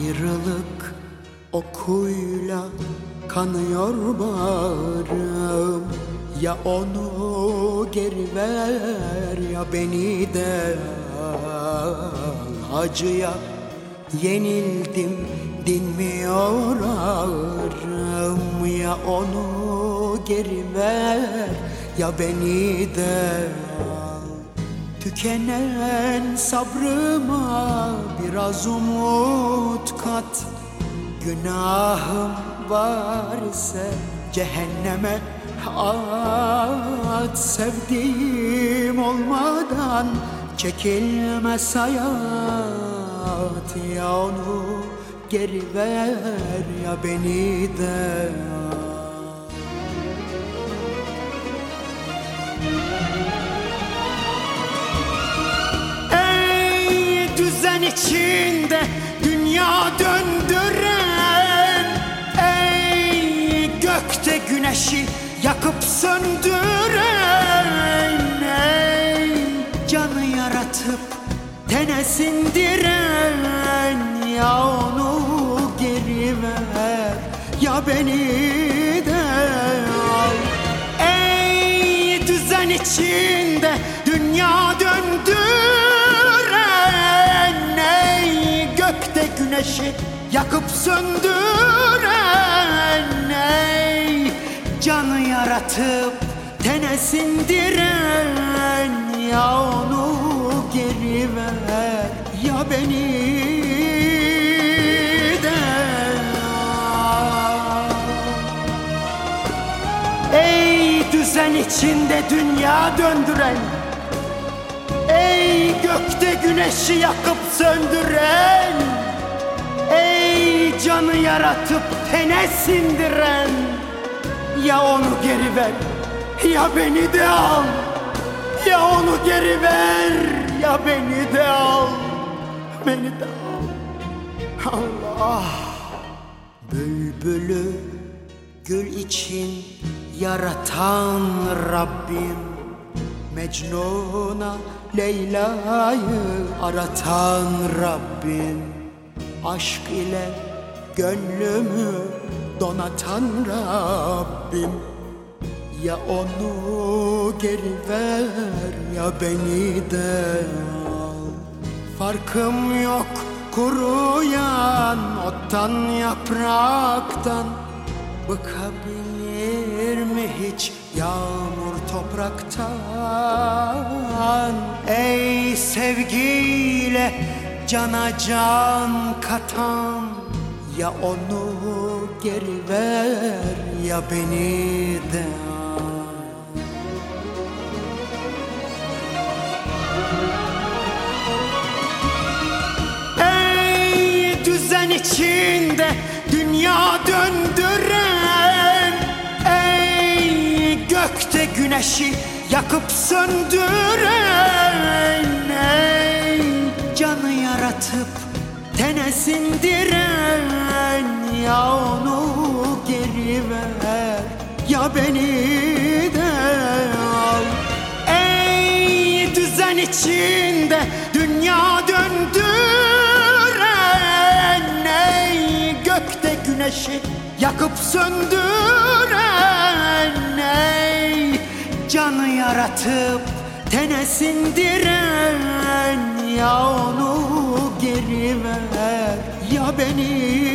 Ayrılık okuyla kanıyor bağrım. Ya onu geri ver ya beni de al. Acıya yenildim dinmiyor ağrım. Ya onu geri ver ya beni de al. Tükenen sabrıma biraz umut kat. Günahım var ise cehenneme at. Sevdiğim olmadan çekilmez hayat. Ya onu geri ver ya beni de al. Ey düzen içinde dünya döndüren, ey gökte güneşi yakıp söndüren, ey canı yaratıp tene sindiren, ya onu geri ver ya beni de al. Ey düzen içinde dünya döndüren, ey gökte güneşi yakıp söndüren, ey canı yaratıp tene sindiren, ya onu geri ver ya beni de al. Ey düzen içinde dünya döndüren, ey gökte güneşi yakıp söndüren, ey canı yaratıp tene sindiren, ya onu geri ver ya beni de al. Ya onu geri ver ya beni de al. Beni de al. Allah. Bülbülü gül için yaratan Rabbim, Mecnun'a Leyla'yı aratan Rabbim, aşk ile gönlümü donatan Rabbim, ya onu geri ver ya beni de al. Farkım yok kuruyan ottan yapraktan, bıkabilir mi hiç yağmur topraktan? Ey sevgiyle cana can katan, ya onu geri ver ya beni de al. Ey düzen içinde dünya döndüren, ey gökte güneşi yakıp söndüren, ey canı yaratıp tene sindiren, ya onu geri ver ya beni de al. Ey düzen içinde dünya döndüren, ey gökte güneşi yakıp söndüren, ey canı yaratıp tene sindiren, ya onu geri ver ya beni